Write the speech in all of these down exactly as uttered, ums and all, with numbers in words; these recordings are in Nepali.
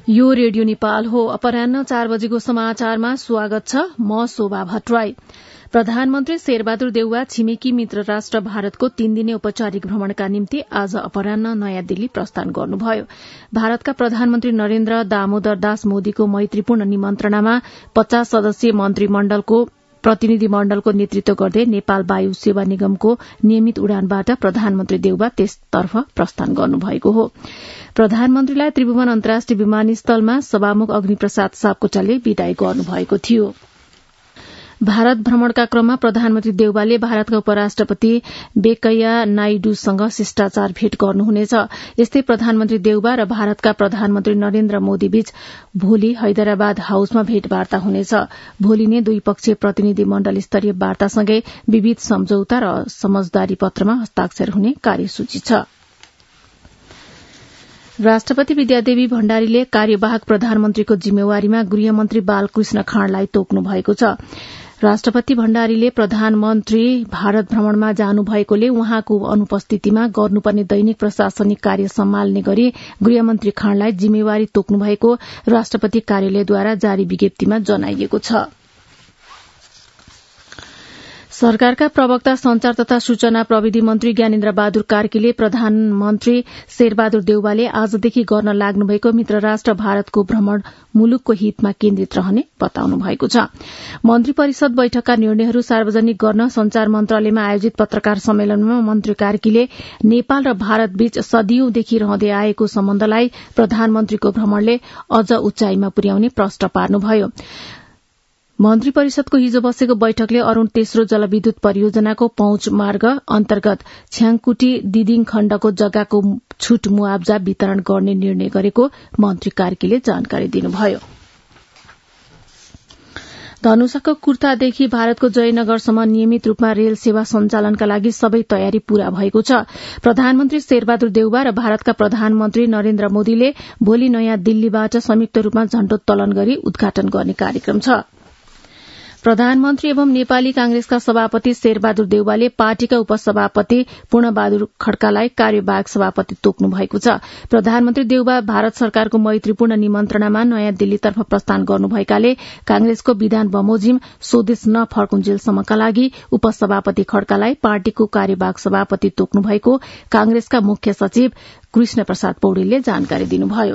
यो रेडियो नेपाल हो। अपराह्न चार बजेको समाचारमा स्वागत छ। म शोभा भट्टराई। प्रधानमन्त्री शेरबहादुर देउवा छिमेकी मित्र राष्ट्र भारतको तीन दिने औपचारिक भ्रमणका निम्ति आज अपराह्न नयाँ दिल्ली प्रस्थान गर्नुभयो। भारतका प्रधानमन्त्री नरेन्द्र दामोदर दास मोदीको मैत्रीपूर्ण निमन्त्रणामा पचास सदस्यीय मन्त्रीमण्डलको प्रतिनिधि मण्डलको नेतृत्व गर्दै नेपाल वायु सेवा निगमको नियमित उडानबाट प्रधानमन्त्री देउवा त्यसतर्फ प्रस्थान गर्नुभएको हो। प्रधानमन्त्रीलाई त्रिभुवन अन्तर्राष्ट्रिय विमानस्थलमा सभामुख अग्निप्रसाद सापकोटाले विदाई गर्नुभएको थियो। भारत भ्रमणका क्रममा प्रधानमन्त्री देउवाले भारतका उपराष्ट्रपति वेंकैया नायडूसँग शिष्टाचार भेट गर्नुहुनेछ। यस्तै प्रधानमन्त्री देउवा र भारतका प्रधानमन्त्री नरेन्द्र मोदी बीच भोलि हैदराबाद हाउसमा भेटवार्ता हुनेछ। भोलि नै द्विपक्षीय प्रतिनिधि मण्डल स्तरीय वार्तासँगै विविध सम्झौता र समझदारी पत्रमा हस्ताक्षर हुने कार्यसूची छ। राष्ट्रपति विद्यादेवी भण्डारीले कार्यवाहक प्रधानमन्त्रीको जिम्मेवारीमा गृहमन्त्री बालकृष्ण खाँडलाई तोक्नु भएको छ। राष्ट्रपति भण्डारीले प्रधानमन्त्री भारत भ्रमणमा जानुभएकोले उहाँको अनुपस्थितिमा गर्नुपर्ने दैनिक प्रशासनिक कार्य सम्हाल्ने गरी गृहमन्त्री खाँडलाई जिम्मेवारी तोक्नु भएको राष्ट्रपति कार्यालयद्वारा जारी विज्ञप्तिमा जनाइएको छ। सरकारका प्रवक्ता संचार तथा सूचना प्रविधि मन्त्री ज्ञानेन्द्र बहादुर कार्कीले प्रधानमन्त्री शेरबहादुर देउवाले आजदेखि गर्न लाग्नुभएको मित्र राष्ट्र भारतको भ्रमण मुलुकको हितमा केन्द्रित रहने बताउनु भएको छ। मन्त्री परिषद बैठकका निर्णयहरू सार्वजनिक गर्न संचार मन्त्रालयमा आयोजित पत्रकार सम्मेलनमा मन्त्री कार्कीले नेपाल र भारत बीच सदियौंदेखि रहँदै आएको सम्बन्धलाई प्रधानमन्त्रीको भ्रमणले अझ उचाइमा पुर्याउने प्रश्न पार्नुभयो। मन्त्री परिषदको हिजो बसेको बैठकले अरूण तेस्रो जलविद्युत परियोजनाको पहुँच मार्ग अन्तर्गत छ्याङकुटी दिदिङ खण्डको जग्गाको छुट मुआब्जा वितरण गर्ने निर्णय गरेको मन्त्री कार्कीले जानकारी दिनुभयो। धनुषाको कुर्तादेखि भारतको जयनगरसम्म नियमित रूपमा रेल सेवा सञ्चालनका लागि सबै तयारी पूरा भएको छ। प्रधानमन्त्री शेरबहादुर देउवा र भारतका प्रधानमन्त्री नरेन्द्र मोदीले भोलि नयाँ दिल्लीबाट संयुक्त रूपमा झण्डोत्तोलन गरी उद्घाटन गर्ने कार्यक्रम छ। प्रधानमन्त्री एवं नेपाली कांग्रेसका सभापति शेरबहादुर देउवाले पार्टीका उपसभापति पूर्णबहादुर खड्कालाई कार्यवाहक सभापति तोक्नु भएको छ। प्रधानमन्त्री देउवा भारत सरकारको मैत्रीपूर्ण निमन्त्रणामा नयाँ दिल्लीतर्फ प्रस्थान गर्नुभएकाले कांग्रेसको विधान बमोजिम स्वदेश नफर्कुन्जेलसम्मका लागि उपसभापति खड्कालाई पार्टीको कार्यवाहक सभापति तोक्नु भएको कांग्रेसका मुख्य सचिव कृष्ण प्रसाद पौडेलले जानकारी दिनुभयो।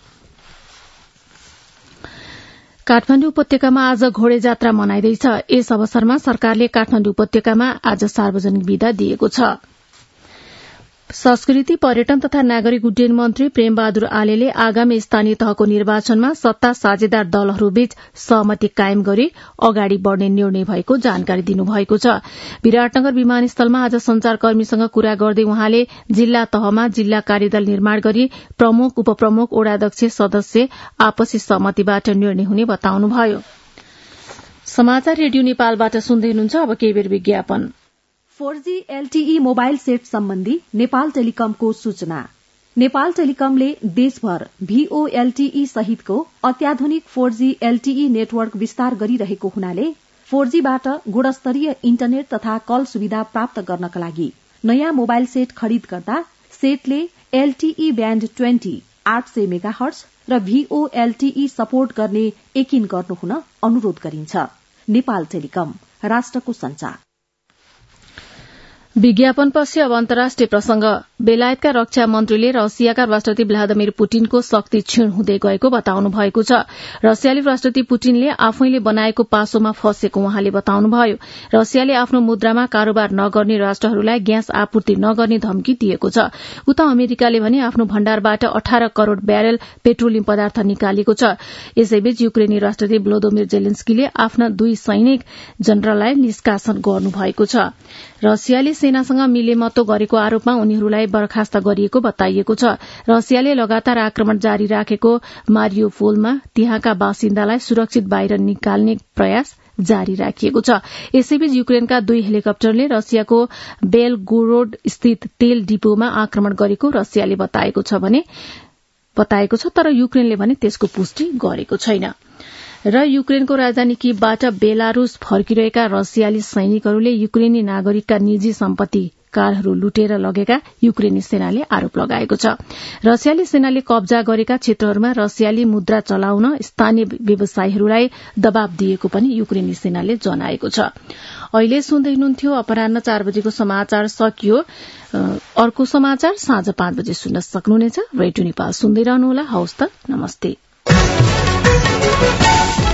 काठमाण्डु उपत्यकामा आज घोडे जात्रा मनाइँदैछ। यस अवसरमा सरकारले काठमाण्डु उपत्यकामा आज सार्वजनिक विदा दिएको छ। संस्कृति पर्यटन तथा नागरिक उड्डयन मन्त्री प्रेमबहादुर आलेले आगामी स्थानीय तहको निर्वाचनमा सत्ता साझेदार दलहरूबीच सहमति कायम गरी अगाडि बढ़ने निर्णय भएको जानकारी दिनुभएको छ। विराटनगर विमानस्थलमा आज संचारकर्मीसँग कुरा गर्दै उहाँले जिल्ला तहमा जिल्ला कार्यदल निर्माण गरी प्रमुख उपप्रमुख ओडाध्यक्ष सदस्य आपसी सहमतिबाट निर्णय हुने बताउनुभयो। समाचार रेडियो नेपालबाट सुन्दै हुनुहुन्छ। अब केही बेर विज्ञापन। Four G LTE mobile set सम्बन्धी नेपाल टेलिकमको सूचना। नेपाल टेलिकमले देशभर भीओएलटीई सहितको अत्याधुनिक फोर जी एलटीई नेटवर्क विस्तार गरिरहेको हुनाले फोर जी बाट गुणस्तरीय इन्टरनेट तथा कल सुविधा प्राप्त गर्नका लागि नयाँ मोबाइल सेट खरिद गर्दा सेटले एलटीई ब्याण्ड ट्वेन्टी आठ सय मेगाहर्ट्ज र भीओएलटीई सपोर्ट गर्ने यकिन गर्नुहुन अनुरोध गरिन्छ। नेपाल टेलिकम, राष्ट्रको संचार। विज्ञापनपछि अब अन्तर्राष्ट्रिय प्रसंग। बेलायतका रक्षा मन्त्रीले रसियाका राष्ट्रपति भ्लादिमिर पुटिनको शक्ति क्षीण हुँदै गएको बताउनु भएको छ। रसियाली राष्ट्रपति पुटिनले आफैले बनाएको पासोमा फँसेको उहाँले बताउनुभयो। रसियाले आफ्नो मुद्रामा कारोबार नगर्ने राष्ट्रहरूलाई ग्यास आपूर्ति नगर्ने धम्की दिएको छ। उता अमेरिकाले भने आफ्नो भण्डारबाट अठार करोड़ ब्यारेल पेट्रोलियम पदार्थ निकालेको छ। यसैबीच युक्रेनी राष्ट्रपति भ्लोदोमिर जेलेन्स्कीले आफ्ना दुई सैनिक जनरललाई निष्कासन गर्नुभएको छ। रसियाले सेनासँग मिलेमतो गरेको आरोपमा उनीहरूलाई बर्खास्त गरिएको बताइएको छ। रसियाले लगातार आक्रमण जारी राखेको मारियोपोलमा त्यहाँका बासिन्दालाई सुरक्षित बाहिर निकाल्ने प्रयास जारी राखिएको छ। यसैबीच युक्रेनका दुई हेलिकप्टरले रसियाको बेलगोरोड स्थित तेल डिपोमा आक्रमण गरेको रसियाले बताएको छ भने बताएको छ तर युक्रेनले भने त्यसको पुष्टि गरेको छैन। र युक्रेनको राजधानी कीवबाट बेलारूस फर्किरहेका रसियाली सैनिकहरूले युक्रेनी नागरिकका निजी सम्पत्ति कारहरू लुटेर लगेका युक्रेनी सेनाले आरोप लगाएको छ। रसियाली सेनाले कब्जा गरेका क्षेत्रहरूमा रसियाली मुद्रा चलाउन स्थानीय व्यवसायीहरूलाई दबाव दिएको पनि युक्रेनी सेनाले जनाएको छ। अहिले सुन्दै हुनुहुन्थ्यो अपराह्न चार बजेको समाचार सकियो। अर्को समाचार साँझ पाँच बजे सुन्न सक्नुहुनेछ। रेडियो नेपाल सुन्दै रहनुहोला। हवस् त, नमस्ते।